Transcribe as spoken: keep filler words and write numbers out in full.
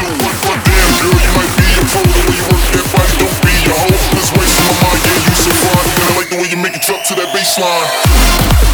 But, but damn girl, you might be a pro. The way you work that body, don't be a hoe. This wasting my mind, yeah, you so fine. And I like the way you make it drop to that baseline.